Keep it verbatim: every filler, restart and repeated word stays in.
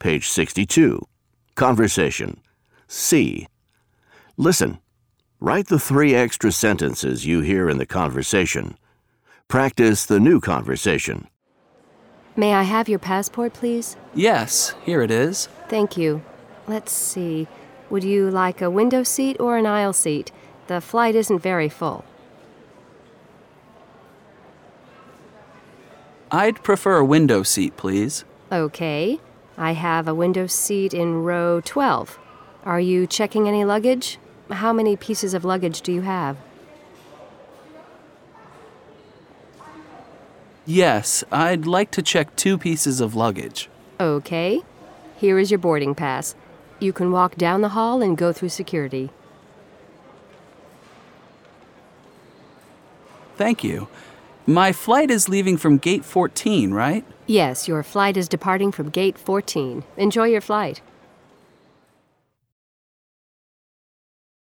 Page sixty-two. Conversation. C. Listen. Write the three extra sentences you hear in the conversation. Practice the new conversation. May I have your passport, please? Yes, here it is. Thank you. Let's see. Would you like a window seat or an aisle seat? The flight isn't very full. I'd prefer a window seat, please. Okay. I have a window seat in row twelve. Are you checking any luggage? How many pieces of luggage do you have? Yes, I'd like to check two pieces of luggage. Okay. Here is your boarding pass. You can walk down the hall and go through security. Thank you. My flight is leaving from gate fourteen, right? Yes, your flight is departing from gate fourteen. Enjoy your flight.